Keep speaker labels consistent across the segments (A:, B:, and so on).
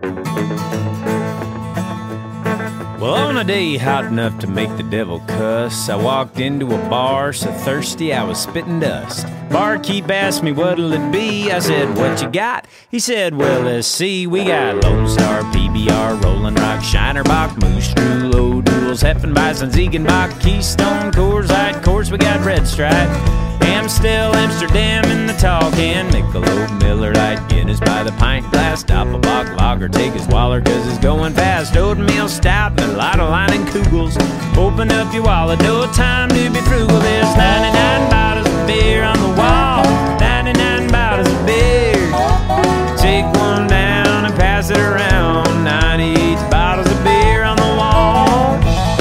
A: Well, on a day hot enough to make the devil cuss, I walked into a bar so thirsty I was spitting dust. Barkeep asked me what'll it be, I said, what you got? He said, well, let's see, we got Lone Star, PBR, Rolling Rock, Shiner Bock, Moose Drool, O'Doul's, Heffenbeissen, Ziegenbach, Keystone, Coors Light, of course we got Red Stripe, Amstel, Amsterdam in the tall can, Michelob, Miller Lite, Guinness by the pint glass, Doppelbock, Lager, take his Waller cause it's going fast, oatmeal stout, and a lot of line and Kugels. Open up your wallet, no time to be frugal. There's 99 bottles of beer on the wall, 99 bottles of beer. Take one down and pass it around, 98 bottles of beer on the wall.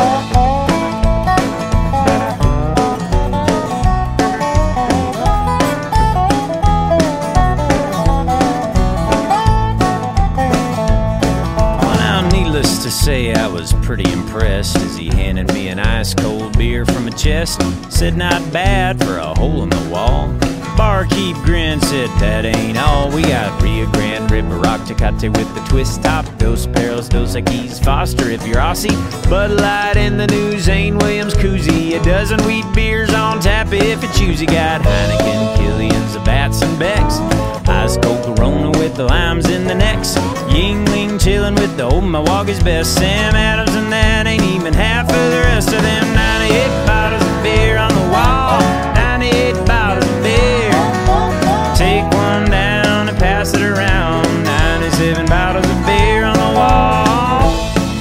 A: Well, now, needless to say, I was pretty impressed as he handed me an ice-cold beer from a chest. Said, not bad for a hole in the wall. Barkeep grinned, said, that ain't all. We got Rio Grande, Riberock, Tecate with the twist top, Dos Perros, Dos Equis, Foster if you're Aussie, Bud Light in the new Zane Williams koozie, a dozen wheat beers on tap if you choose. You got Heineken, Killian's, Bats and Becks, ice cold Corona with the limes in the necks, Yingling chillin' with the old Milwaukee's best, Sam Adams, and that ain't even half of the rest of them. 98 bottles of beer on the wall, 98 bottles of beer. Take one down and pass it around, 97 bottles of beer on the wall.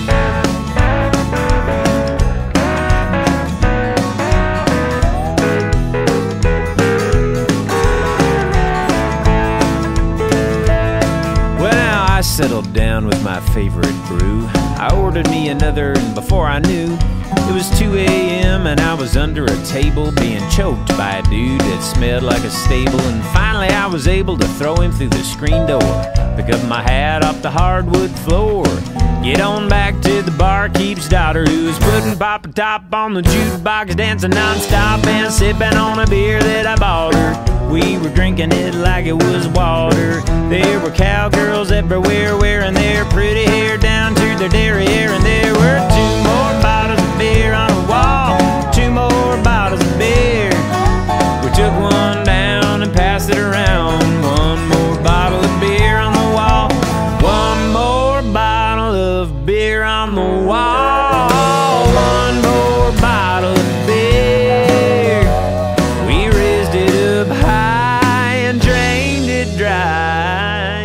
A: Well, now I settled down with my favorite brew. I ordered me another, and before I knew, it was 2 a.m. and I was under a table being choked by a dude that smelled like a stable. And finally I was able to throw him through the screen door, pick up my hat off the hardwood floor, get on back to the barkeep's daughter, who was putting Papa Top on the jukebox, dancing non-stop and sipping on a beer that I bought her. We were drinking it like it was water. There were cowgirls everywhere wearing their pretty hair down to their derriere, and there were 2 more bottles of beer on the wall, 2 more bottles of beer. We took one down and passed it around, 1 more bottle of beer on the wall, 1 more bottle of beer on the wall, 1 more bottle of beer. We raised it up high and drained it dry,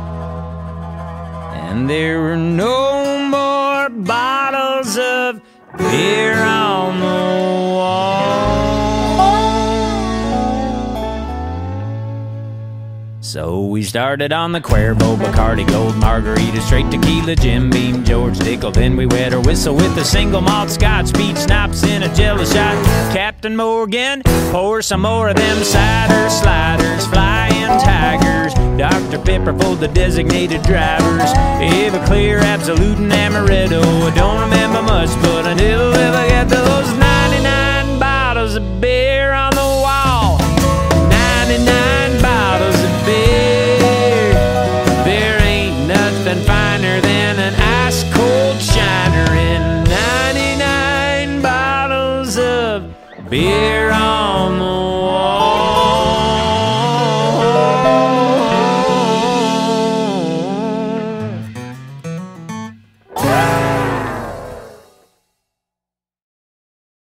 A: and there were no more bottles of beer on the wall. So we started on the Cuervo, Bacardi, Gold, Margarita, straight tequila, Jim Beam, George Dickel. Then we wet our whistle with a single malt scotch, beach schnapps in a jello shot. Captain Morgan, pour some more of them cider sliders, flying tigers. Dr. Pepper for the designated drivers, Everclear, Absolute, and Amaretto. I don't remember much, but I never ever got those nights.